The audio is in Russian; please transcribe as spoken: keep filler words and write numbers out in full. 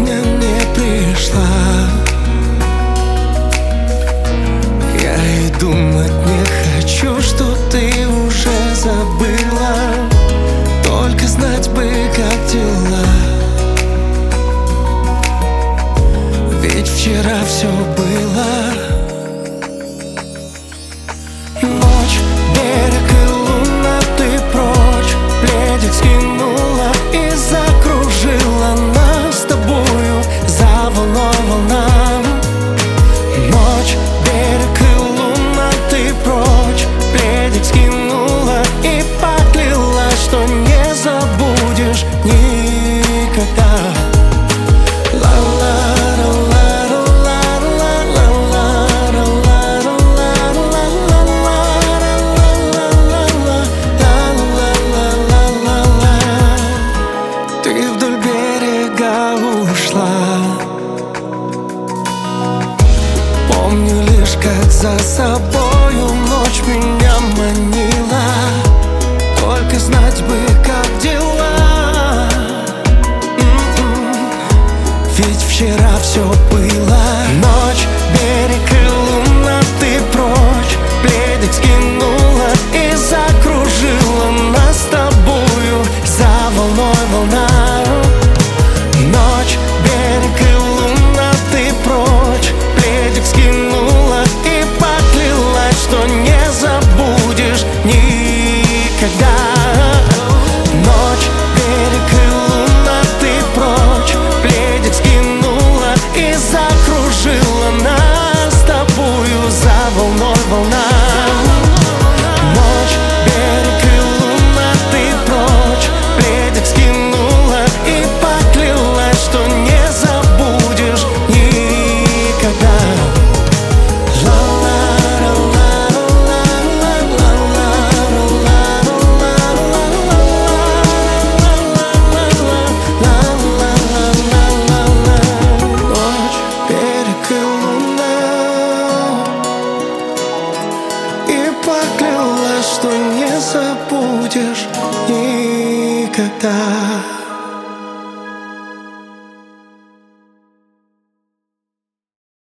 сегодня не пришла. Я и думать не хочу, что ты уже забыла. Только знать бы, как дела. Ведь вчера все было. Ночь, берег и луна, ты прочь. Пледик скинула и закружила нас с тобою за волной волнам. Ночь, берег и луна, ты прочь. Пледик скинула и поклялась, что не забудешь никогда. Помню лишь, как за собою ночь меня манила. Только знать бы, как дела. М-м-м. Ведь вчера все было. Ночь, берег и луна, ты прочь. Пледик скинула и закружила нас с тобою за волной волна. Ночь, берег и луна, ты прочь. Пледик скинула и поклялась, что не забудешь никогда. Ночь, берег и луна, ты прочь. Пледик скинула и закружила нас с тобою за волной волна. Ночь, берег и луна, ты прочь. Пледик скинула и поклялась, что не забудешь никогда. Поклялась, что не забудешь никогда.